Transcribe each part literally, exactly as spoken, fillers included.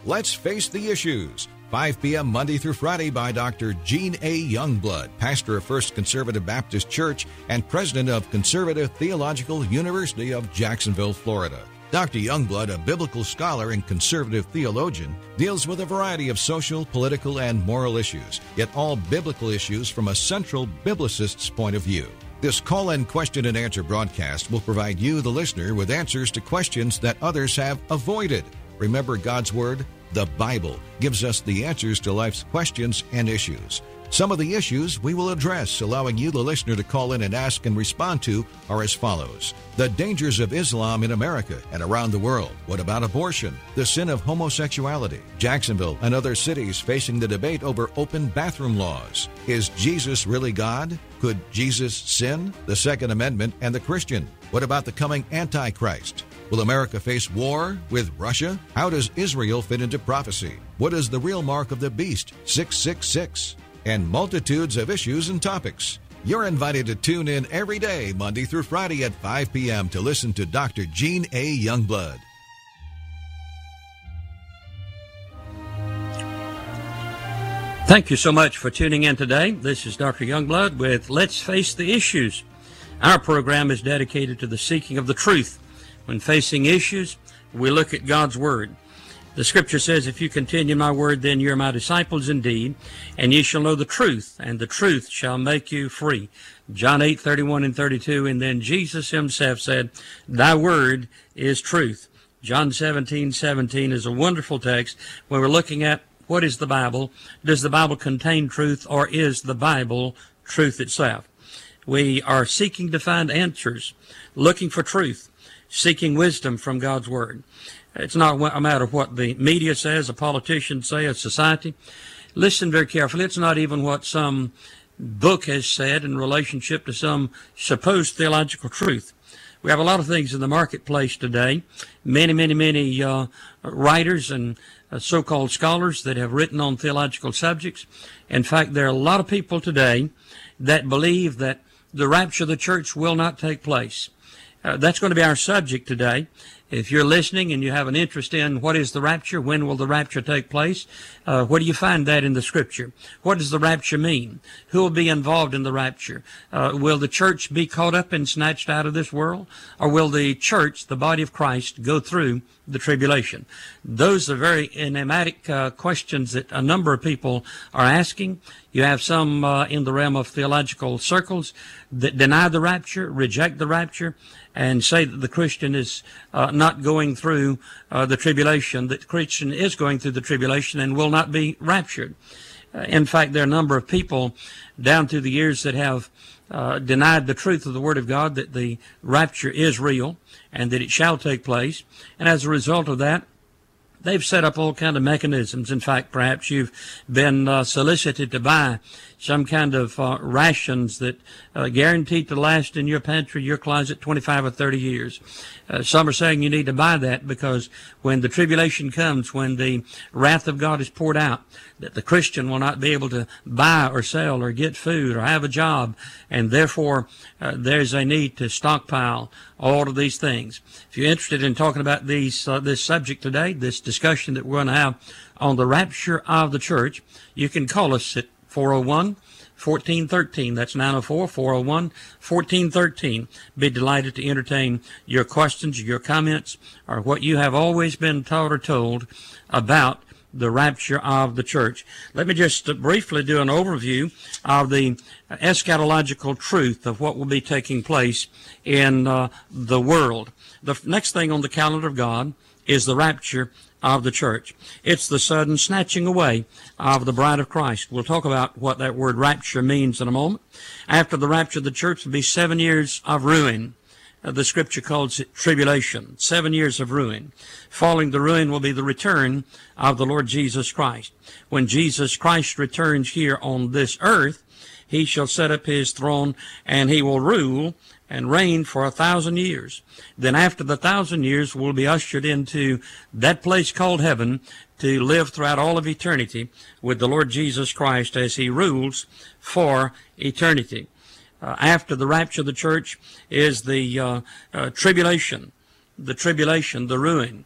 Let's Face the Issues, five p.m. Monday through Friday by Doctor Gene A. Youngblood, pastor of First Conservative Baptist Church and president of Conservative Theological University of Jacksonville, Florida. Doctor Youngblood, a biblical scholar and conservative theologian, deals with a variety of social, political, and moral issues, yet all biblical issues from a central biblicist's point of view. This call-in question and answer broadcast will provide you, the listener, with answers to questions that others have avoided. Remember, God's Word, the Bible, gives us the answers to life's questions and issues. Some of the issues we will address, allowing you, the listener, to call in and ask and respond to, are as follows. The dangers of Islam in America and around the world. What about abortion? The sin of homosexuality. Jacksonville and other cities facing the debate over open bathroom laws. Is Jesus really God? Could Jesus sin? The Second Amendment and the Christian. What about the coming Antichrist? Will America face war with Russia? How does Israel fit into prophecy? What is the real mark of the beast, six six six? And multitudes of issues and topics. You're invited to tune in every day, Monday through Friday at five p.m. to listen to Doctor Gene A. Youngblood. Thank you so much for tuning in today. This is Doctor Youngblood with Let's Face the Issues. Our program is dedicated to the seeking of the truth. When facing issues, we look at God's Word. The Scripture says, if you continue my word, then you're my disciples indeed, and ye shall know the truth, and the truth shall make you free. John eight, thirty-one and thirty-two, and then Jesus himself said, thy word is truth. John seventeen, seventeen is a wonderful text when we're looking at what is the Bible. Does the Bible contain truth, or is the Bible truth itself? We are seeking to find answers, looking for truth, seeking wisdom from God's Word. It's not a matter of what the media says, a politician say, a society. Listen very carefully. It's not even what some book has said in relationship to some supposed theological truth. We have a lot of things in the marketplace today. Many, many, many uh, writers and uh, so-called scholars that have written on theological subjects. In fact, there are a lot of people today that believe that the rapture of the church will not take place. Uh, that's going to be our subject today. If you're listening and you have an interest in what is the rapture, when will the rapture take place, uh, where do you find that in the Scripture? What does the rapture mean? Who will be involved in the rapture? Uh, will the church be caught up and snatched out of this world? Or will the church, the body of Christ, go through the tribulation? Those are very enigmatic uh, questions that a number of people are asking. You have some uh, in the realm of theological circles that deny the rapture, reject the rapture, and say that the Christian is uh, not going through uh, the tribulation, that the Christian is going through the tribulation and will not be raptured. Uh, in fact, there are a number of people down through the years that have uh, denied the truth of the Word of God, that the rapture is real and that it shall take place. And as a result of that, they've set up all kind of mechanisms. In fact, perhaps you've been uh, solicited to buy some kind of uh, rations that uh, guaranteed to last in your pantry, your closet, twenty-five or thirty years. Uh, some are saying you need to buy that because when the tribulation comes, when the wrath of God is poured out, that the Christian will not be able to buy or sell or get food or have a job, and therefore uh, there's a need to stockpile all of these things. If you're interested in talking about these uh, this subject today, this discussion that we're going to have on the rapture of the church, you can call us at four oh one, fourteen thirteen. That's nine oh four, four oh one, fourteen thirteen. Be delighted to entertain your questions, your comments, or what you have always been taught or told about the rapture of the church. Let me just uh, briefly do an overview of the eschatological truth of what will be taking place in uh, the world. The next thing on the calendar of God is the rapture of the church. It's the sudden snatching away of the bride of Christ. We'll talk about what that word rapture means in a moment. After the rapture of the church will be seven years of ruin. Uh, the Scripture calls it tribulation, seven years of ruin. Following the ruin will be the return of the Lord Jesus Christ. When Jesus Christ returns here on this earth, he shall set up his throne and he will rule and reign for a thousand years. Then after the thousand years, we'll be ushered into that place called heaven to live throughout all of eternity with the Lord Jesus Christ as he rules for eternity. Uh, after the rapture of the church is the uh, uh, tribulation, the tribulation, the ruin.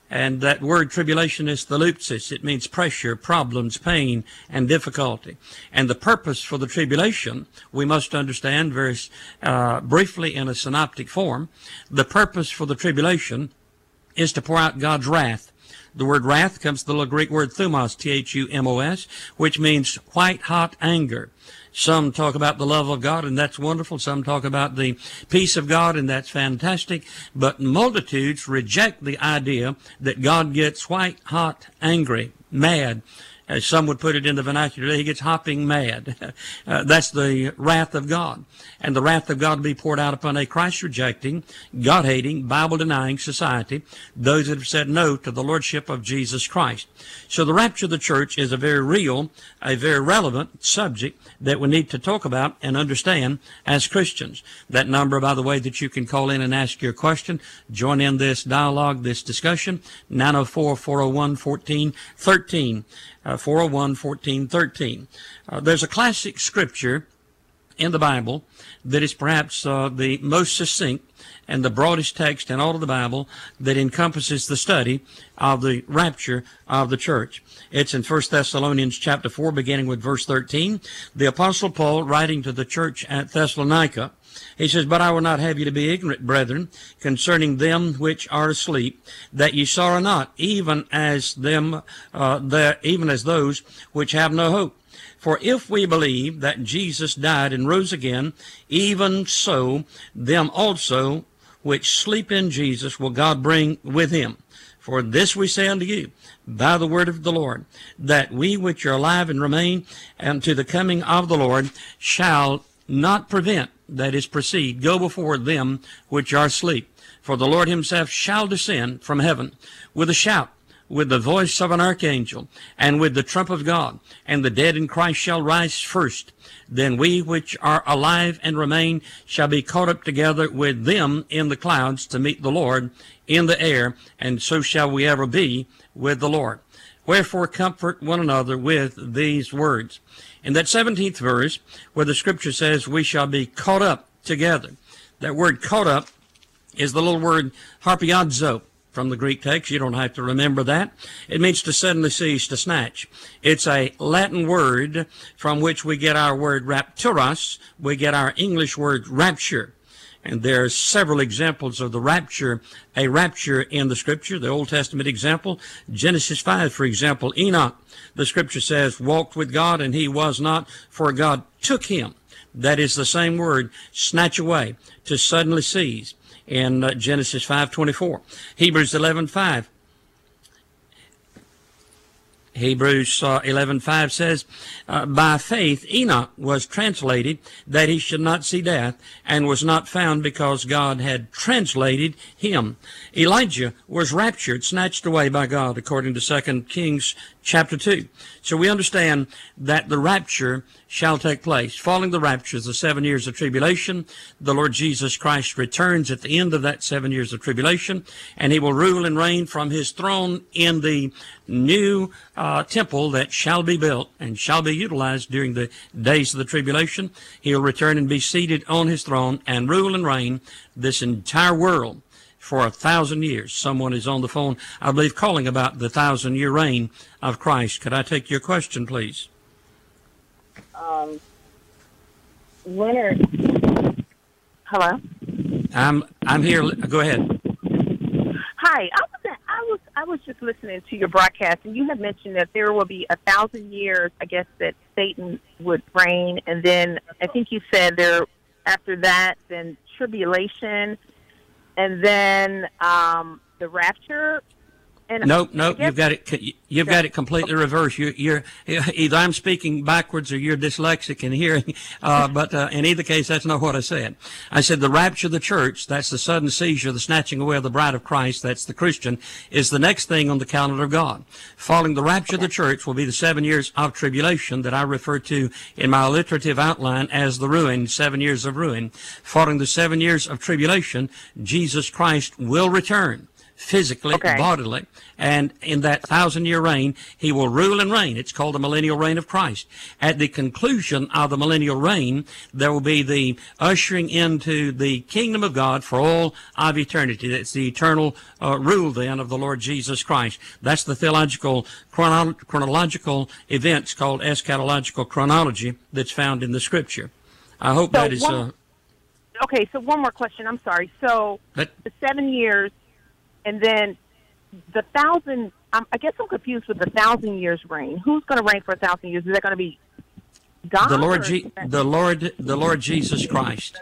And that word tribulation is thalupsis. It means pressure, problems, pain, and difficulty. And the purpose for the tribulation, we must understand very uh, briefly in a synoptic form. The purpose for the tribulation is to pour out God's wrath. The word wrath comes from the Greek word thumos, T H U M O S, which means white hot anger. Some talk about the love of God, and that's wonderful. Some talk about the peace of God, and that's fantastic. But multitudes reject the idea that God gets white hot angry, mad. As some would put it in the vernacular, he gets hopping mad. Uh, that's the wrath of God. And the wrath of God will be poured out upon a Christ-rejecting, God-hating, Bible-denying society, those that have said no to the Lordship of Jesus Christ. So the rapture of the church is a very real, a very relevant subject that we need to talk about and understand as Christians. That number, by the way, that you can call in and ask your question, join in this dialogue, this discussion, nine oh four, four oh one, one four one three. Uh, four oh one, one four one three. Uh, there's a classic scripture in the Bible that is perhaps uh, the most succinct and the broadest text in all of the Bible that encompasses the study of the rapture of the church. It's in First Thessalonians chapter four, beginning with verse thirteen. The Apostle Paul, writing to the church at Thessalonica, he says, "But I will not have you to be ignorant, brethren, concerning them which are asleep, that ye sorrow not, even as them, uh, the, even as those which have no hope. For if we believe that Jesus died and rose again, even so them also which sleep in Jesus will God bring with him. For this we say unto you, by the word of the Lord, that we which are alive and remain unto the coming of the Lord shall not prevent," that is, proceed, "go before them which are asleep. For the Lord himself shall descend from heaven with a shout, with the voice of an archangel, and with the trump of God, and the dead in Christ shall rise first. Then we which are alive and remain shall be caught up together with them in the clouds to meet the Lord in the air, and so shall we ever be with the Lord. Wherefore comfort one another with these words." In that seventeenth verse, where the scripture says we shall be caught up together, that word caught up is the little word harpiadzo from the Greek text. You don't have to remember that. It means to suddenly seize, to snatch. It's a Latin word from which we get our word rapturos. We get our English word rapture. And there are several examples of the rapture, a rapture in the Scripture. The Old Testament example, Genesis five, for example, Enoch, the Scripture says, walked with God, and he was not, for God took him. That is the same word, snatch away, to suddenly seize, in uh, Genesis five twenty-four. Hebrews eleven five. Hebrews uh, eleven five says, uh, "By faith Enoch was translated that he should not see death, and was not found because God had translated him." Elijah was raptured, snatched away by God, according to Second Kings chapter two. So we understand that the rapture shall take place. Following the rapture is the seven years of tribulation. The Lord Jesus Christ returns at the end of that seven years of tribulation, and he will rule and reign from his throne in the new uh, temple that shall be built and shall be utilized during the days of the tribulation. He'll return and be seated on his throne and rule and reign this entire world for a thousand years. Someone is on the phone, I believe, calling about the thousand-year reign of Christ. Could I take your question, please? Um, Leonard. Hello? I'm I'm here. Go ahead. Hi. I was I was I was just listening to your broadcast, and you had mentioned that there will be a thousand years, I guess, that Satan would reign, and then I think you said there after that, then tribulation, and then um, the rapture. And Nope, nope. You've got it. You've got it completely reversed. You're, you're either I'm speaking backwards or you're dyslexic in hearing. Uh, but uh, in either case, that's not what I said. I said the rapture of the church. That's the sudden seizure, the snatching away of the bride of Christ. That's the Christian. Is the next thing on the calendar of God. Following the rapture of the church will be the seven years of tribulation that I refer to in my alliterative outline as the ruin, seven years of ruin. Following the seven years of tribulation, Jesus Christ will return physically, Okay. bodily, and in that thousand-year reign, he will rule and reign. It's called the millennial reign of Christ. At the conclusion of the millennial reign, there will be the ushering into the kingdom of God for all of eternity. That's the eternal uh, rule, then, of the Lord Jesus Christ. That's the theological chrono- chronological events called eschatological chronology that's found in the Scripture. I hope So that is... one- Uh, Okay, so one more question. I'm sorry. So that, the seven years, and then the thousand. Um, I guess I'm confused with the thousand years reign. Who's going to reign for a thousand years? Is that going to be God? the Lord, or- Je- the Lord, the Lord Jesus Christ.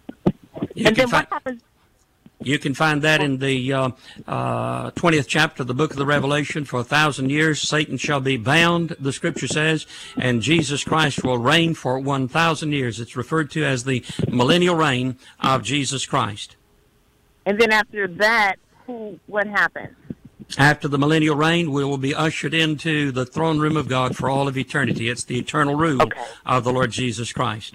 You and can then find, what happens? you can find that in the uh, uh, twentieth chapter of the book of the Revelation. For a thousand years, Satan shall be bound, the Scripture says, and Jesus Christ will reign for one thousand years. It's referred to as the millennial reign of Jesus Christ. And then after that, who? What happens? After the millennial reign, we will be ushered into the throne room of God for all of eternity. It's the eternal rule Okay. of the Lord Jesus Christ.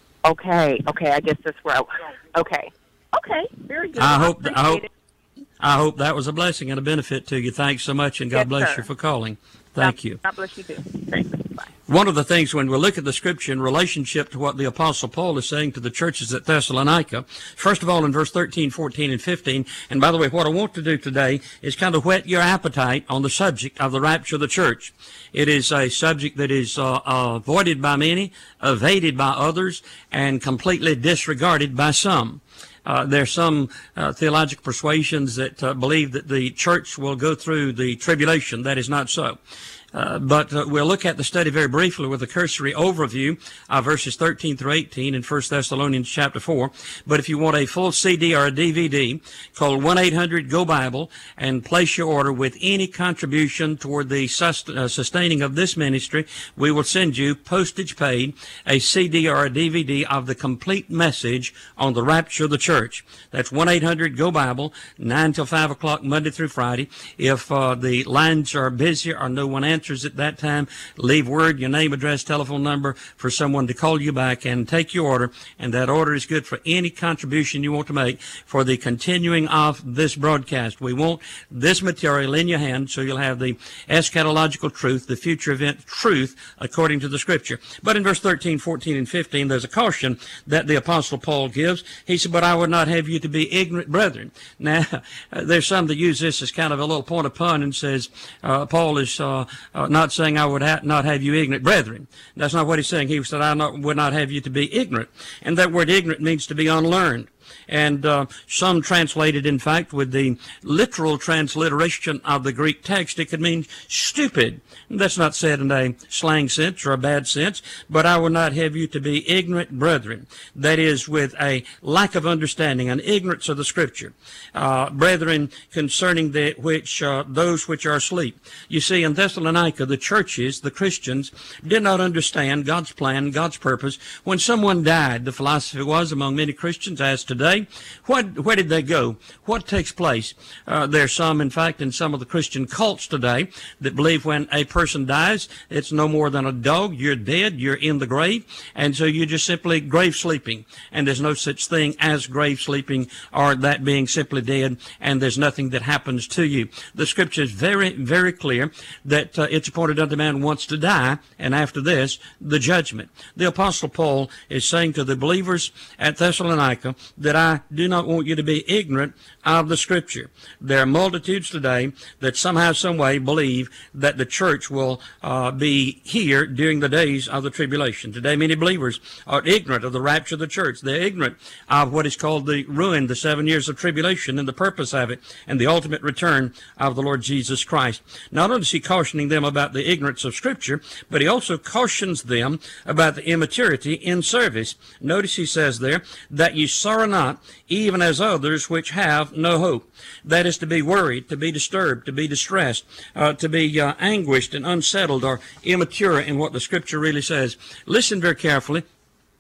Okay, okay. I guess that's where. I, okay, okay. Very good. I hope. I hope. appreciate it. I hope that was a blessing and a benefit to you. Thanks so much, and God Yes, bless sir. you for calling. Thank God, you. God bless you too. Thanks. Bye. One of the things when we look at the Scripture in relationship to what the Apostle Paul is saying to the churches at Thessalonica, first of all in verse thirteen, fourteen, and fifteen, and by the way, what I want to do today is kind of whet your appetite on the subject of the rapture of the church. It is a subject that is uh, uh, avoided by many, evaded by others, and completely disregarded by some. Uh, there's some uh, theological persuasions that uh, believe that the church will go through the tribulation. That is not so. Uh, but uh, we'll look at the study very briefly with a cursory overview of verses thirteen through eighteen in First Thessalonians chapter four. But if you want a full C D or a D V D, call one eight hundred Go Bible and place your order with any contribution toward the sust- uh, sustaining of this ministry. We will send you, postage paid, a C D or a D V D of the complete message on the rapture of the church. That's one eight hundred Go Bible, nine till five o'clock Monday through Friday. If uh, the lines are busy or no one answers at that time, leave word, your name, address, telephone number for someone to call you back and take your order, and that order is good for any contribution you want to make for the continuing of this broadcast. We want this material in your hand so you'll have the eschatological truth, the future event truth according to the Scripture. But in verse thirteen, fourteen, and fifteen, there's a caution that the Apostle Paul gives. He said, but I would not have you to be ignorant, brethren. Now, there's some that use this as kind of a little point of pun and says, uh, Paul is uh, Uh, not saying I would ha- not have you ignorant, brethren. That's not what he's saying. He said, I not, would not have you to be ignorant. And that word ignorant means to be unlearned. And uh, some translated, in fact, with the literal transliteration of the Greek text, it could mean stupid. That's not said in a slang sense or a bad sense, but I will not have you to be ignorant, brethren. That is, with a lack of understanding, an ignorance of the Scripture. Uh, brethren, concerning the, which uh, those which are asleep. You see, in Thessalonica, the churches, the Christians, did not understand God's plan, God's purpose. When someone died, the philosophy was among many Christians, as today, what, where did they go? What takes place? Uh, there's some, in fact, in some of the Christian cults today that believe when a person dies, it's no more than a dog. You're dead. You're in the grave. And so you're just simply grave sleeping. And there's no such thing as grave sleeping or that being simply dead, and there's nothing that happens to you. The Scripture is very, very clear that uh, it's appointed unto man once to die, and after this, the judgment. The Apostle Paul is saying to the believers at Thessalonica that I do not want you to be ignorant of the Scripture. There are multitudes today that somehow, some way believe that the church will uh, be here during the days of the tribulation. Today, many believers are ignorant of the rapture of the church. They're ignorant of what is called the ruin, the seven years of tribulation, and the purpose of it, and the ultimate return of the Lord Jesus Christ. Not only is he cautioning them about the ignorance of Scripture, but he also cautions them about the immaturity in service. Notice he says there, that ye sorrow not, even as others which have no hope. That is to be worried, to be disturbed, to be distressed, uh, to be uh, anguished and unsettled or immature in what the Scripture really says. Listen very carefully.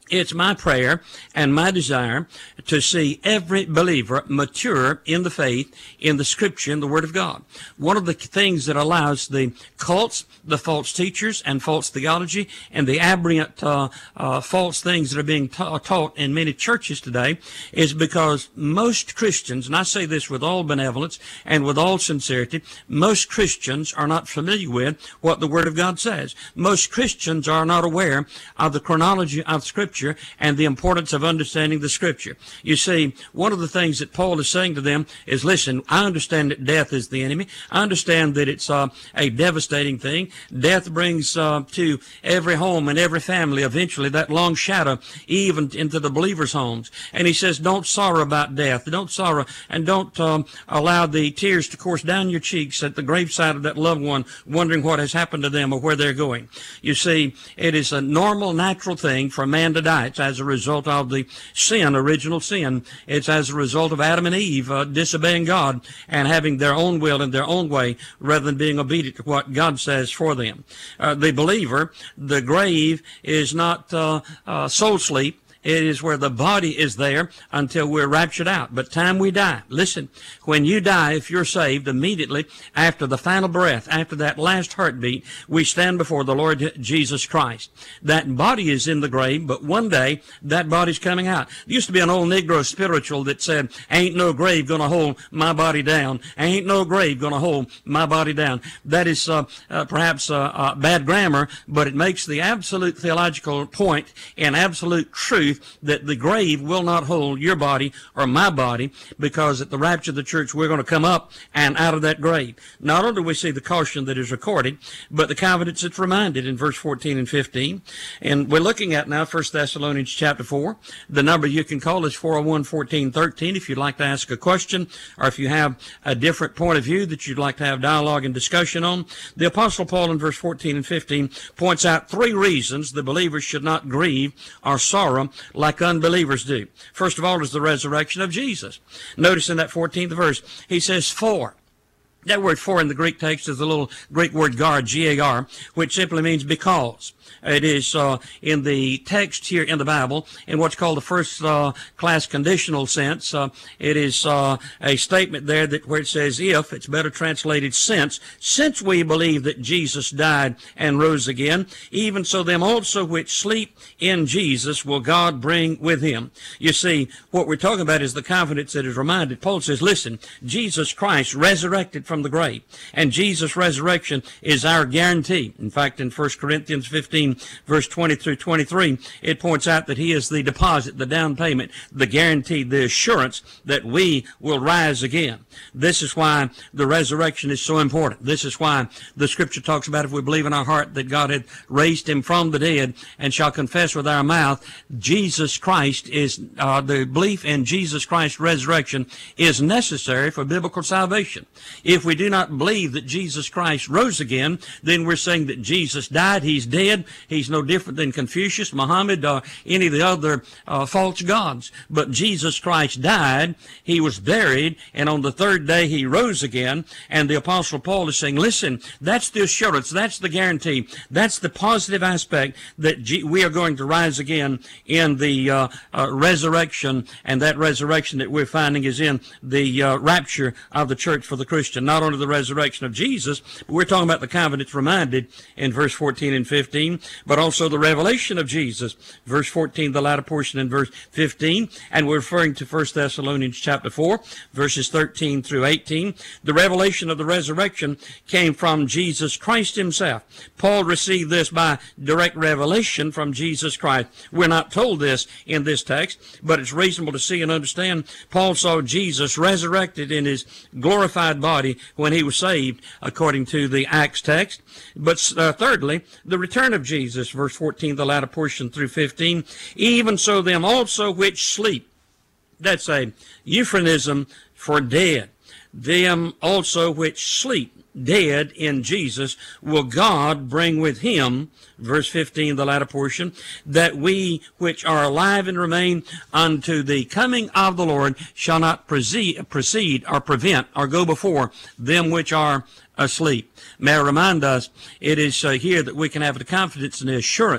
It's my prayer and my desire to see every believer mature in the faith, in the Scripture, in the Word of God. One of the things that allows the cults, the false teachers and false theology, and the aberrant uh, uh, false things that are being ta- taught in many churches today is because most Christians, and I say this with all benevolence and with all sincerity, most Christians are not familiar with what the Word of God says. Most Christians are not aware of the chronology of Scripture and the importance of understanding the Scripture. You see, one of the things that Paul is saying to them is, listen, I understand that death is the enemy. I understand that it's uh, a devastating thing. Death brings uh, to every home and every family eventually that long shadow, even into the believers' homes. And he says, don't sorrow about death. Don't sorrow, and don't um, allow the tears to course down your cheeks at the graveside of that loved one, wondering what has happened to them or where they're going. You see, it is a normal, natural thing for a man to die. It's as a result of the sin, original sin. It's as a result of Adam and Eve uh, disobeying God and having their own will and their own way rather than being obedient to what God says for them. Uh, the believer, the grave is not uh, uh, soul sleep. It is where the body is there until we're raptured out. But time we die, listen, when you die, if you're saved, immediately after the final breath, after that last heartbeat, we stand before the Lord Jesus Christ. That body is in the grave, but one day that body's coming out. There used to be an old Negro spiritual that said, ain't no grave gonna hold my body down. Ain't no grave gonna hold my body down. That is uh, uh, perhaps uh, uh, bad grammar, but it makes the absolute theological point and absolute truth that the grave will not hold your body or my body, because at the rapture of the church we're going to come up and out of that grave. Not only do we see the caution that is recorded, but the confidence that's reminded in verse fourteen and fifteen. And we're looking at now First Thessalonians chapter four. The number you can call is four oh one, fourteen, thirteen if you'd like to ask a question, or if you have a different point of view that you'd like to have dialogue and discussion on. The Apostle Paul in verse fourteen and fifteen points out three reasons the believers should not grieve or sorrow like unbelievers do. First of all is the resurrection of Jesus. Notice in that fourteenth verse, he says, for. That word for in the Greek text is the little Greek word gar, G A R, which simply means because. It is uh, in the text here in the Bible, in what's called the first uh, class conditional sense. Uh, it is uh, a statement there that where it says if, it's better translated since, since we believe that Jesus died and rose again, even so them also which sleep in Jesus will God bring with him. You see, what we're talking about is the confidence that is reminded. Paul says, listen, Jesus Christ resurrected from the grave, and Jesus' resurrection is our guarantee. In fact, in First Corinthians fifteen, verse twenty through twenty-three, it points out that he is the deposit, the down payment, the guarantee, the assurance that we will rise again. This is why the resurrection is so important. This is why the Scripture talks about if we believe in our heart that God had raised him from the dead and shall confess with our mouth Jesus Christ is, uh, the belief in Jesus Christ's resurrection is necessary for biblical salvation. If we do not believe that Jesus Christ rose again, then we're saying that Jesus died, he's dead. He's no different than Confucius, Muhammad, or any of the other uh, false gods. But Jesus Christ died, he was buried, and on the third day he rose again. And the Apostle Paul is saying, listen, that's the assurance, that's the guarantee, that's the positive aspect that G- we are going to rise again in the uh, uh, resurrection. And that resurrection that we're finding is in the uh, rapture of the church for the Christian. Not only the resurrection of Jesus, but we're talking about the confidence reminded in verse fourteen and fifteen, but also the revelation of Jesus. Verse fourteen, the latter portion in verse fifteen, and we're referring to First Thessalonians chapter four, verses thirteen through eighteen. The revelation of the resurrection came from Jesus Christ himself. Paul received this by direct revelation from Jesus Christ. We're not told this in this text, but it's reasonable to see and understand. Paul saw Jesus resurrected in his glorified body when he was saved, according to the Acts text. But uh, thirdly, the return of Jesus, verse fourteen, the latter portion through fifteen, even so them also which sleep. That's a euphemism for dead. Them also which sleep, dead in Jesus, will God bring with him, verse fifteen, the latter portion, that we which are alive and remain unto the coming of the Lord shall not proceed, proceed or prevent or go before them which are asleep. May I remind us, it is uh, here that we can have the confidence and the assurance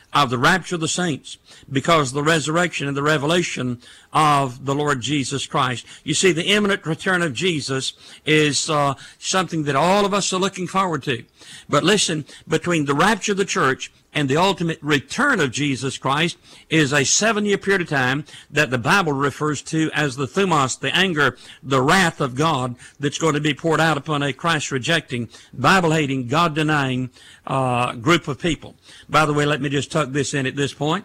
of the rapture of the saints because of the resurrection and the revelation of the Lord Jesus Christ. You see, the imminent return of Jesus is uh, something that all of us are looking forward to. But listen, between the rapture of the church and the ultimate return of Jesus Christ is a seven-year period of time that the Bible refers to as the thumos, the anger, the wrath of God that's going to be poured out upon a Christ-rejecting, Bible-hating, God-denying uh, group of people. By the way, let me just tuck this in at this point.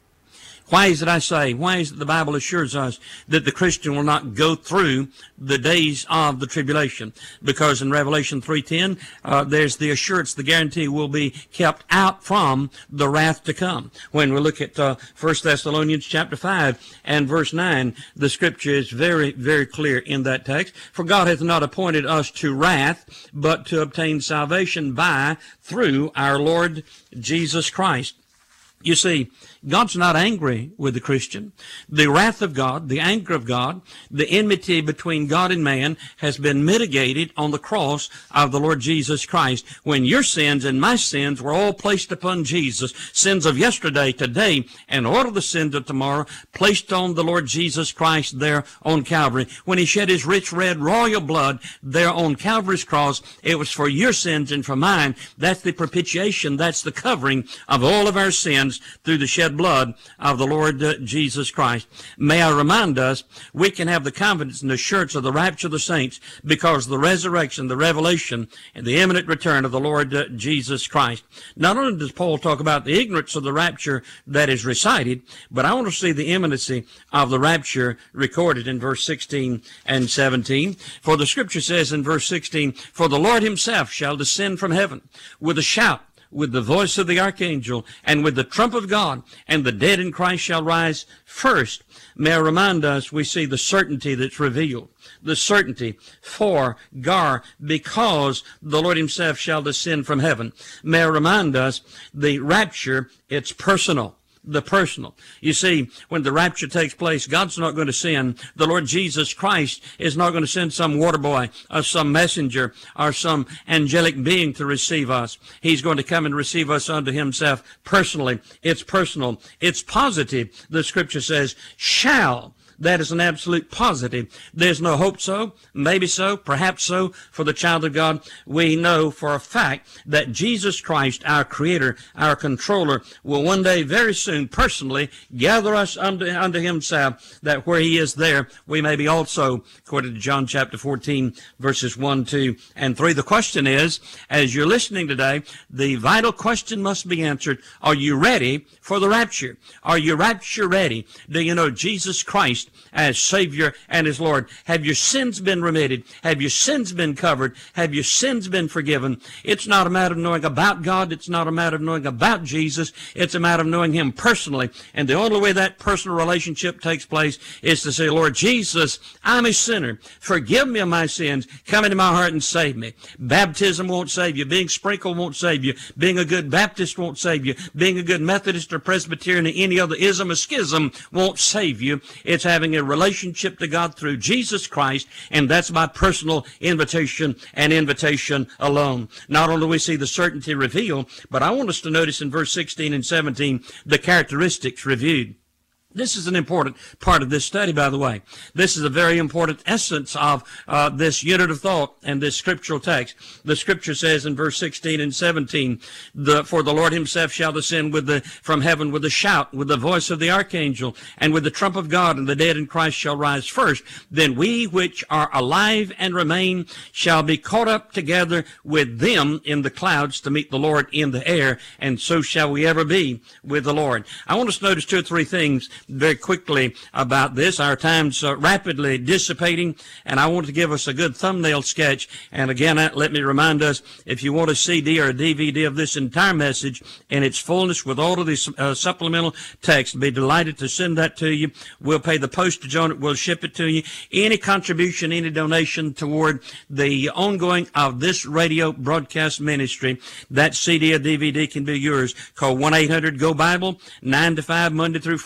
Why is it I say, why is it the Bible assures us that the Christian will not go through the days of the tribulation? Because in Revelation three ten, uh, there's the assurance, the guarantee will be kept out from the wrath to come. When we look at uh, First Thessalonians chapter five and verse nine, the scripture is very, very clear in that text. For God hath not appointed us to wrath, but to obtain salvation by, through our Lord Jesus Christ. You see, God's not angry with the Christian. The wrath of God, the anger of God, the enmity between God and man has been mitigated on the cross of the Lord Jesus Christ. When your sins and my sins were all placed upon Jesus, sins of yesterday, today, and all of the sins of tomorrow, placed on the Lord Jesus Christ there on Calvary. When he shed his rich red royal blood there on Calvary's cross, it was for your sins and for mine. That's the propitiation. That's the covering of all of our sins through the shed blood of the Lord uh, Jesus Christ. May I remind us, we can have the confidence and assurance of the rapture of the saints because of the resurrection, the revelation, and the imminent return of the Lord uh, Jesus Christ. Not only does Paul talk about the ignorance of the rapture that is recited, but I want to see the imminency of the rapture recorded in verse sixteen and seventeen. For the scripture says in verse sixteen, For the Lord himself shall descend from heaven with a shout, with the voice of the archangel, and with the trump of God, and the dead in Christ shall rise first. May I remind us, we see the certainty that's revealed. The certainty for Gar, because the Lord himself shall descend from heaven. May I remind us, the rapture, it's personal. The personal. You see, when the rapture takes place, God's not going to send, the Lord Jesus Christ is not going to send some water boy or some messenger or some angelic being to receive us. He's going to come and receive us unto himself personally. It's personal. It's positive. The scripture says, shall. That is an absolute positive. There's no hope so, maybe so, perhaps so for the child of God. We know for a fact that Jesus Christ, our Creator, our Controller, will one day very soon personally gather us unto, unto himself, that where he is there, we may be also, according to John chapter fourteen, verses one, two, and three. The question is, as you're listening today, the vital question must be answered. Are you ready for the rapture? Are you rapture ready? Do you know Jesus Christ as Savior and as Lord? Have your sins been remitted? Have your sins been covered? Have your sins been forgiven? It's not a matter of knowing about God. It's not a matter of knowing about Jesus. It's a matter of knowing him personally. And the only way that personal relationship takes place is to say, Lord Jesus, I'm a sinner. Forgive me of my sins. Come into my heart and save me. Baptism won't save you. Being sprinkled won't save you. Being a good Baptist won't save you. Being a good Methodist or Presbyterian or any other ism or schism won't save you. It's having a relationship to God through Jesus Christ, and that's my personal invitation and invitation alone. Not only do we see the certainty revealed, but I want us to notice in verse sixteen and seventeen the characteristics reviewed. This is an important part of this study, by the way. This is a very important essence of uh, this unit of thought and this scriptural text. The scripture says in verse sixteen and seventeen, the, For the Lord himself shall descend with the, from heaven with a shout, with the voice of the archangel, and with the trump of God, and the dead in Christ shall rise first. Then we which are alive and remain shall be caught up together with them in the clouds to meet the Lord in the air, and so shall we ever be with the Lord. I want us to notice two or three things very quickly about this. Our time's uh, rapidly dissipating, and I want to give us a good thumbnail sketch. And again, uh, let me remind us, if you want a C D or a D V D of this entire message in its fullness with all of these uh, supplemental text, be delighted to send that to you. We'll pay the postage on it. We'll ship it to you. Any contribution, any donation toward the ongoing of this radio broadcast ministry, that C D or D V D can be yours. Call one eight hundred Go Bible, nine to five, Monday through Friday.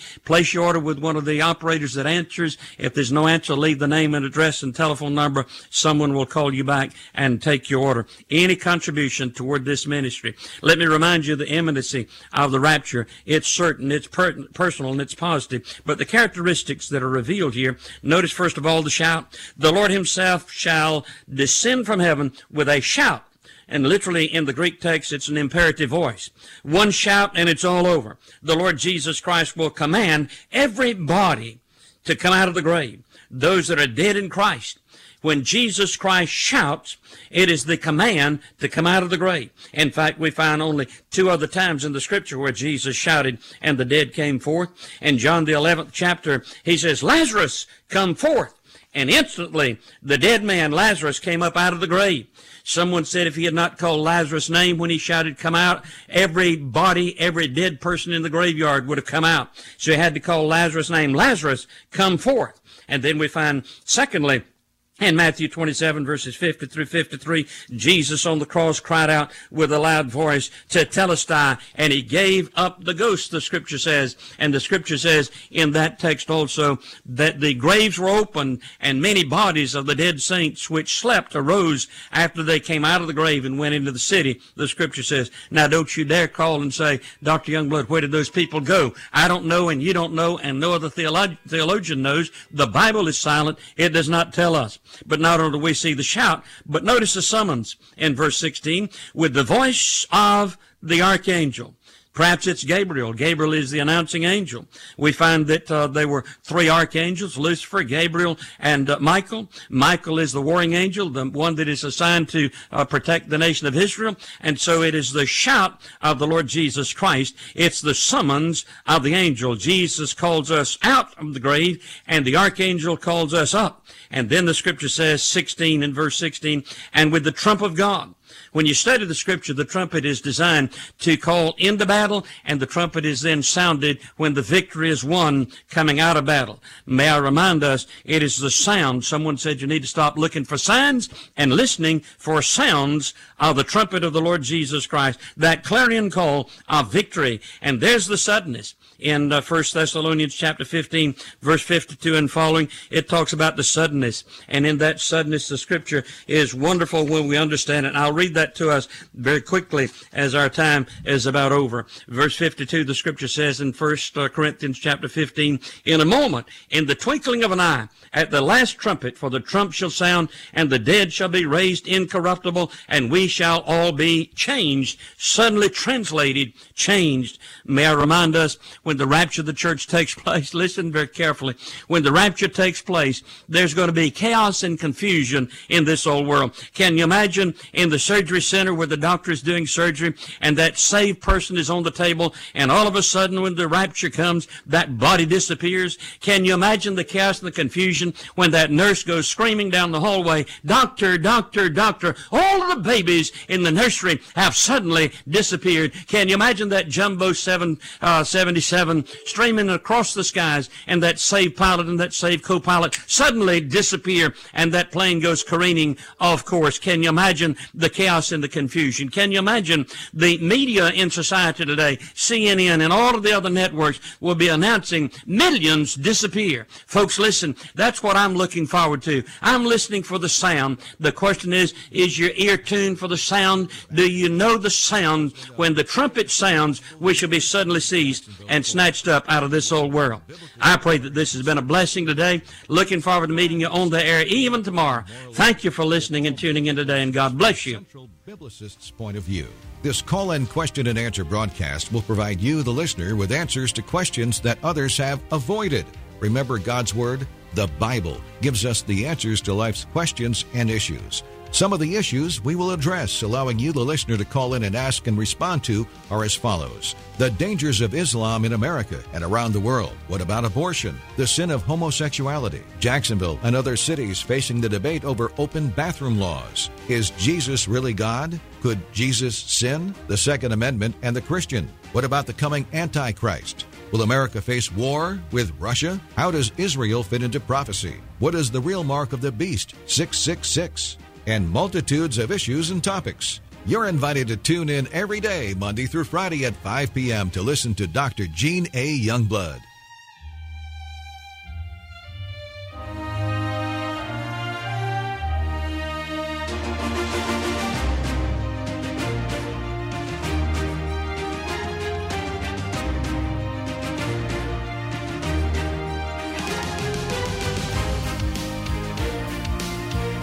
Place your order with one of the operators that answers. If there's no answer, leave the name and address and telephone number. Someone will call you back and take your order. Any contribution toward this ministry. Let me remind you the imminency of the rapture. It's certain, it's per- personal, and it's positive. But the characteristics that are revealed here, notice first of all the shout. The Lord himself shall descend from heaven with a shout. And literally in the Greek text, it's an imperative voice. One shout and it's all over. The Lord Jesus Christ will command everybody to come out of the grave. Those that are dead in Christ. When Jesus Christ shouts, it is the command to come out of the grave. In fact, we find only two other times in the Scripture where Jesus shouted and the dead came forth. In John the eleventh chapter, he says, Lazarus, come forth. And instantly, the dead man, Lazarus, came up out of the grave. Someone said if he had not called Lazarus' name when he shouted, come out, every body, every dead person in the graveyard would have come out. So he had to call Lazarus' name, Lazarus, come forth. And then we find, secondly, in Matthew twenty-seven, verses fifty through fifty-three, Jesus on the cross cried out with a loud voice to Telestai, and he gave up the ghost, the Scripture says. And the Scripture says in that text also that the graves were opened, and many bodies of the dead saints which slept arose after they came out of the grave and went into the city, the Scripture says. Now, don't you dare call and say, Doctor Youngblood, where did those people go? I don't know, and you don't know, and no other theolo- theologian knows. The Bible is silent. It does not tell us. But not only do we see the shout, but notice the summons in verse sixteen, with the voice of the archangel. Perhaps it's Gabriel. Gabriel is the announcing angel. We find that uh, there were three archangels, Lucifer, Gabriel, and uh, Michael. Michael is the warring angel, the one that is assigned to uh, protect the nation of Israel. And so it is the shout of the Lord Jesus Christ. It's the summons of the angel. Jesus calls us out of the grave, and the archangel calls us up. And then the Scripture says, sixteen in verse sixteen, and with the trump of God. When you study the Scripture, the trumpet is designed to call into battle, and the trumpet is then sounded when the victory is won coming out of battle. May I remind us, it is the sound. Someone said you need to stop looking for signs and listening for sounds of the trumpet of the Lord Jesus Christ, that clarion call of victory. And there's the suddenness. In uh, First Thessalonians chapter fifteen, verse fifty-two and following, it talks about the suddenness. And in that suddenness, the Scripture is wonderful when we understand it. And I'll read that to us very quickly as our time is about over. Verse fifty-two, the Scripture says in First Corinthians chapter fifteen, in a moment, in the twinkling of an eye, at the last trumpet, for the trump shall sound, and the dead shall be raised incorruptible, and we shall all be changed. Suddenly translated, changed. May I remind us, when the rapture of the church takes place, listen very carefully, when the rapture takes place, there's going to be chaos and confusion in this old world. Can you imagine in the surgery center where the doctor is doing surgery and that saved person is on the table, and all of a sudden when the rapture comes, that body disappears? Can you imagine the chaos and the confusion when that nurse goes screaming down the hallway, doctor, doctor, doctor, all of the babies in the nursery have suddenly disappeared? Can you imagine that jumbo seven seventy-seven streaming across the skies, and that saved pilot and that saved co-pilot suddenly disappear, and that plane goes careening off course? Can you imagine the chaos and the confusion? Can you imagine the media in society today, C N N and all of the other networks will be announcing millions disappear? Folks, listen, that's what I'm looking forward to. I'm listening for the sound. The question is, is your ear tuned for the sound? Do you know the sound? When the trumpet sounds, we shall be suddenly seized and snatched up out of this old world. I pray that this has been a blessing today. Looking forward to meeting you on the air even tomorrow. Thank you for listening and tuning in today, and God bless you. Biblicist's point of view. This call-in question and answer broadcast will provide you, the listener, with answers to questions that others have avoided. Remember, God's Word, the Bible, gives us the answers to life's questions and issues. Some of the issues we will address, allowing you, the listener, to call in and ask and respond to, are as follows. The dangers of Islam in America and around the world. What about abortion? The sin of homosexuality. Jacksonville and other cities facing the debate over open bathroom laws. Is Jesus really God? Could Jesus sin? The Second Amendment and the Christian. What about the coming Antichrist? Will America face war with Russia? How does Israel fit into prophecy? What is the real mark of the beast, six six six? And multitudes of issues and topics. You're invited to tune in every day, Monday through Friday at five p.m. to listen to Doctor Gene A. Youngblood.